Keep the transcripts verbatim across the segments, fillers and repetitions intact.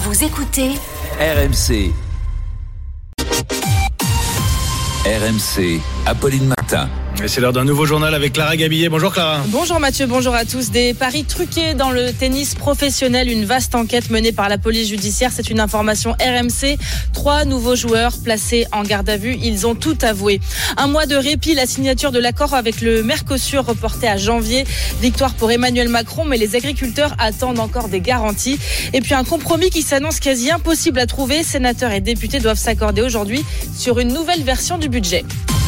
Vous écoutez R M C. R M C, Apolline Martin. Et c'est l'heure d'un nouveau journal avec Clara Gabillet. Bonjour Clara. Bonjour Mathieu, bonjour à tous. Des paris truqués dans le tennis professionnel. Une vaste enquête menée par la police judiciaire. C'est une information R M C. Trois nouveaux joueurs placés en garde à vue. Ils ont tout avoué. Un mois de répit, la signature de l'accord avec le Mercosur reporté à janvier. Victoire pour Emmanuel Macron, mais les agriculteurs attendent encore des garanties. Et puis un compromis qui s'annonce quasi impossible à trouver. Sénateurs et députés doivent s'accorder aujourd'hui sur une nouvelle version du budget.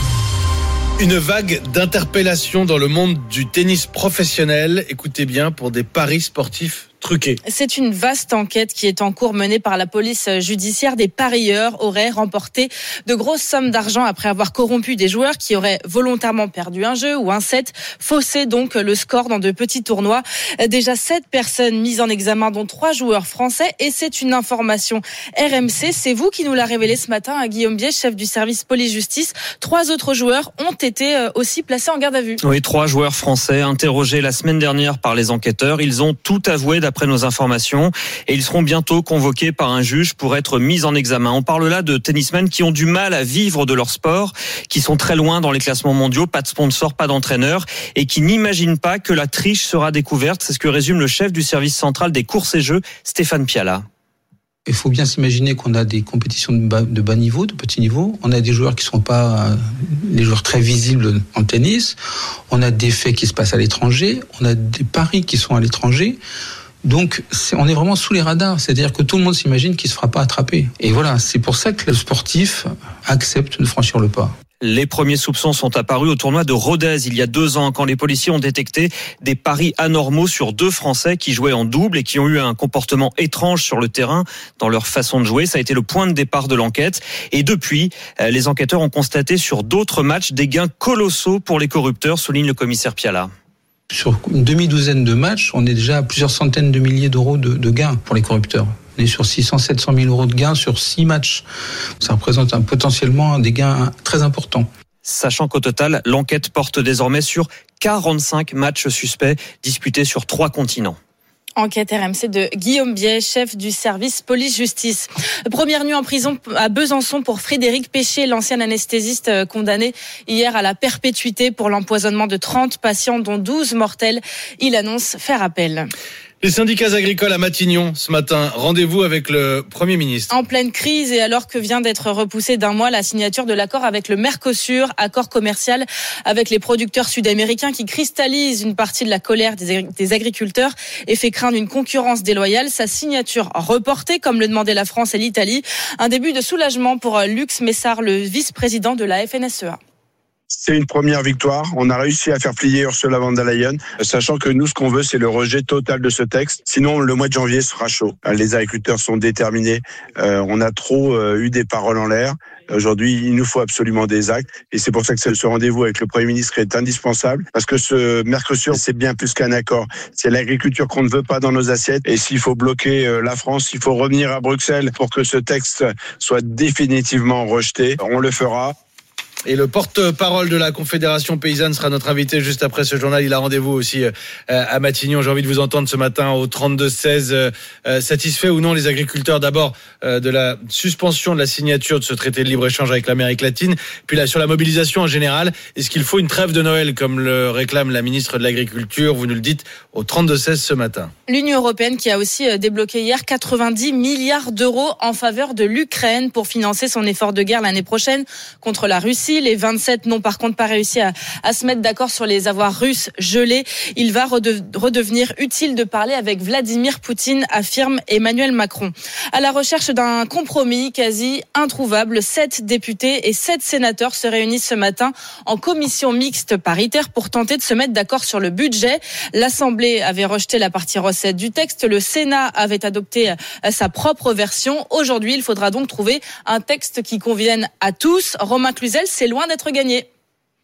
Une vague d'interpellations dans le monde du tennis professionnel. Écoutez bien, pour des paris sportifs truqués. C'est une vaste enquête qui est en cours menée par la police judiciaire. Des parieurs auraient remporté de grosses sommes d'argent après avoir corrompu des joueurs qui auraient volontairement perdu un jeu ou un set, faussé donc le score dans de petits tournois. Déjà sept personnes mises en examen, dont trois joueurs français, et c'est une information R M C. C'est vous qui nous l'a révélé ce matin à Guillaume Biège, chef du service police-justice. Trois autres joueurs ont été aussi placés en garde à vue. Oui, trois joueurs français interrogés la semaine dernière par les enquêteurs. Ils ont tout avoué d'après nos informations et ils seront bientôt convoqués par un juge pour être mis en examen. On parle là de tennismen qui ont du mal à vivre de leur sport, qui sont très loin dans les classements mondiaux, pas de sponsor, pas d'entraîneur et qui n'imaginent pas que la triche sera découverte. C'est ce que résume le chef du service central des courses et jeux, Stéphane Piala. Il faut bien s'imaginer qu'on a des compétitions de bas, de bas niveau, de petit niveau. On a des joueurs qui ne sont pas euh, les joueurs très visibles en tennis. On a des faits qui se passent à l'étranger. On a des paris qui sont à l'étranger. Donc, c'est, on est vraiment sous les radars. C'est-à-dire que tout le monde s'imagine qu'il ne se fera pas attraper. Et voilà, c'est pour ça que le sportif accepte de franchir le pas. Les premiers soupçons sont apparus au tournoi de Rodez il y a deux ans, quand les policiers ont détecté des paris anormaux sur deux Français qui jouaient en double et qui ont eu un comportement étrange sur le terrain dans leur façon de jouer. Ça a été le point de départ de l'enquête. Et depuis, les enquêteurs ont constaté sur d'autres matchs des gains colossaux pour les corrupteurs, souligne le commissaire Piala. Sur une demi-douzaine de matchs, on est déjà à plusieurs centaines de milliers d'euros de, de gains pour les corrupteurs. On est sur six cents à sept cent mille euros de gains sur six matchs. Ça représente un, potentiellement des gains très importants. Sachant qu'au total, l'enquête porte désormais sur quarante-cinq matchs suspects disputés sur trois continents. Enquête R M C de Guillaume Biège, chef du service police-justice. Première nuit en prison à Besançon pour Frédéric Péché, l'ancien anesthésiste condamné hier à la perpétuité pour l'empoisonnement de trente patients, dont douze mortels. Il annonce faire appel. Les syndicats agricoles à Matignon ce matin, rendez-vous avec le Premier ministre. En pleine crise et alors que vient d'être repoussée d'un mois la signature de l'accord avec le Mercosur, accord commercial avec les producteurs sud-américains qui cristallise une partie de la colère des agriculteurs et fait craindre une concurrence déloyale. Sa signature reportée, comme le demandaient la France et l'Italie. Un début de soulagement pour Lux Messard, le vice-président de la F N S E A. C'est une première victoire. On a réussi à faire plier Ursula von der Leyen, sachant que nous, ce qu'on veut, c'est le rejet total de ce texte. Sinon, le mois de janvier sera chaud. Les agriculteurs sont déterminés. Euh, on a trop euh, eu des paroles en l'air. Aujourd'hui, il nous faut absolument des actes. Et c'est pour ça que ce rendez-vous avec le Premier ministre est indispensable. Parce que ce Mercosur, c'est bien plus qu'un accord. C'est l'agriculture qu'on ne veut pas dans nos assiettes. Et s'il faut bloquer la France, il faut revenir à Bruxelles pour que ce texte soit définitivement rejeté. On le fera. Et le porte-parole de la Confédération paysanne sera notre invité juste après ce journal. Il a rendez-vous aussi à Matignon. J'ai envie de vous entendre ce matin au trente-deux seize. Satisfait ou non les agriculteurs d'abord de la suspension de la signature de ce traité de libre-échange avec l'Amérique latine, puis là sur la mobilisation en général. Est-ce qu'il faut une trêve de Noël comme le réclame la ministre de l'Agriculture? Vous nous le dites au trente-deux seize ce matin. L'Union européenne qui a aussi débloqué hier quatre-vingt-dix milliards d'euros en faveur de l'Ukraine pour financer son effort de guerre l'année prochaine contre la Russie. Les vingt-sept n'ont par contre pas réussi à, à se mettre d'accord sur les avoirs russes gelés. Il va rede, redevenir utile de parler avec Vladimir Poutine, affirme Emmanuel Macron. À la recherche d'un compromis quasi introuvable, sept députés et sept sénateurs se réunissent ce matin en commission mixte paritaire pour tenter de se mettre d'accord sur le budget. L'Assemblée avait rejeté la partie recette du texte. Le Sénat avait adopté sa propre version. Aujourd'hui, il faudra donc trouver un texte qui convienne à tous. Romain Cluzel, c'est loin d'être gagné.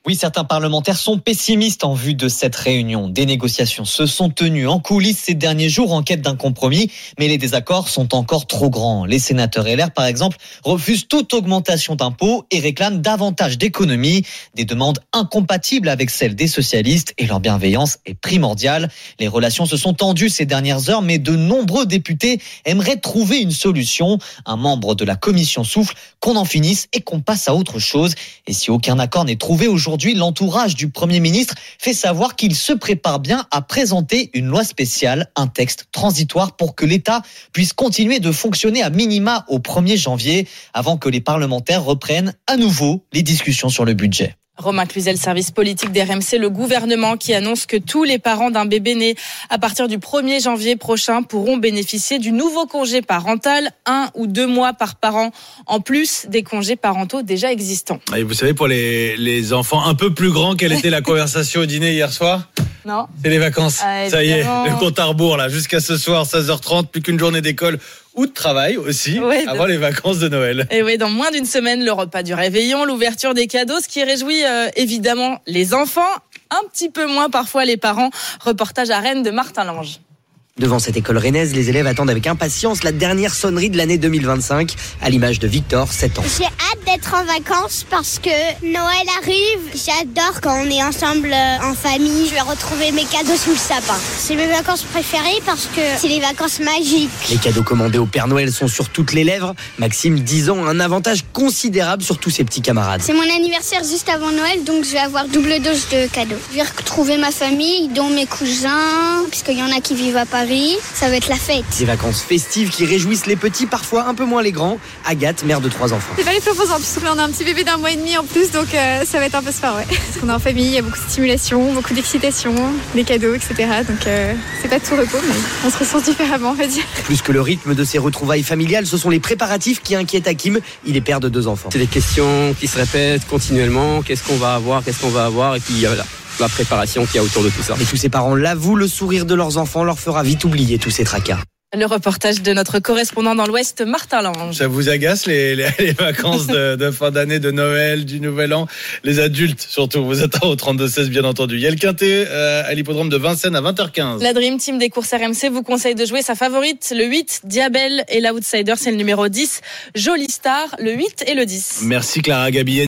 Oui, certains parlementaires sont pessimistes en vue de cette réunion. Des négociations se sont tenues en coulisses ces derniers jours en quête d'un compromis, mais les désaccords sont encore trop grands. Les sénateurs L R, par exemple, refusent toute augmentation d'impôts et réclament davantage d'économies. Des demandes incompatibles avec celles des socialistes et leur bienveillance est primordiale. Les relations se sont tendues ces dernières heures, mais de nombreux députés aimeraient trouver une solution. Un membre de la commission souffle qu'on en finisse et qu'on passe à autre chose. Et si aucun accord n'est trouvé aujourd'hui, l'entourage du Premier ministre fait savoir qu'il se prépare bien à présenter une loi spéciale, un texte transitoire pour que l'État puisse continuer de fonctionner à minima au premier janvier, avant que les parlementaires reprennent à nouveau les discussions sur le budget. Romain Cluzel, service politique d'R M C, le gouvernement qui annonce que tous les parents d'un bébé né à partir du premier janvier prochain pourront bénéficier du nouveau congé parental, un ou deux mois par parent, en plus des congés parentaux déjà existants. Et vous savez, pour les, les enfants un peu plus grands, quelle était la conversation au dîner hier soir ? Non. C'est les vacances. Ah, ça y est, évidemment. le compte à rebours, là, jusqu'à ce soir, seize heures trente, plus qu'une journée d'école ou de travail aussi, Ouais, avant de... les vacances de Noël. Et oui, dans moins d'une semaine, le repas du réveillon, l'ouverture des cadeaux, ce qui réjouit euh, évidemment les enfants, un petit peu moins parfois les parents. Reportage à Rennes de Martin Lange. Devant cette école rennaise, les élèves attendent avec impatience la dernière sonnerie de l'année deux mille vingt-cinq, à l'image de Victor, sept ans. J'ai hâte d'être en vacances parce que Noël arrive. J'adore quand on est ensemble en famille. Je vais retrouver mes cadeaux sous le sapin. C'est mes vacances préférées parce que c'est les vacances magiques. Les cadeaux commandés au Père Noël sont sur toutes les lèvres. Maxime, dix ans, a un avantage considérable sur tous ses petits camarades. C'est mon anniversaire juste avant Noël, donc je vais avoir double dose de cadeaux. Je vais retrouver ma famille, dont mes cousins, puisqu'il y en a qui vivent à Paris. Ça va être la fête. Des vacances festives qui réjouissent les petits, parfois un peu moins les grands. Agathe, mère de trois enfants. C'est pas les plus reposants, puisque là on a un petit bébé d'un mois et demi en plus, donc euh, ça va être un peu sport, ouais. Parce qu'on est en famille, il y a beaucoup de stimulation, beaucoup d'excitation, des cadeaux, et cetera. Donc euh, c'est pas tout repos, mais on se ressent différemment, on va dire. Plus que le rythme de ces retrouvailles familiales, ce sont les préparatifs qui inquiètent Hakim. Il est père de deux enfants. C'est des questions qui se répètent continuellement. Qu'est-ce qu'on va avoir, qu'est-ce qu'on va avoir, et puis voilà. La préparation qu'il y a autour de tout ça. Et tous ces parents l'avouent, le sourire de leurs enfants leur fera vite oublier tous ces tracas. Le reportage de notre correspondant dans l'Ouest, Martin Lange. Ça vous agace les, les, les vacances de, de fin d'année, de Noël, du Nouvel An? Les adultes surtout, vous êtes au trente-deux seize bien entendu. Il y a le quintet euh, à l'hippodrome de Vincennes à vingt heures quinze. La Dream Team des courses R M C vous conseille de jouer sa favorite, le huit, Diabel, et l'outsider c'est le numéro dix, Jolie Star, le huit et le dix. Merci Clara Gabillet.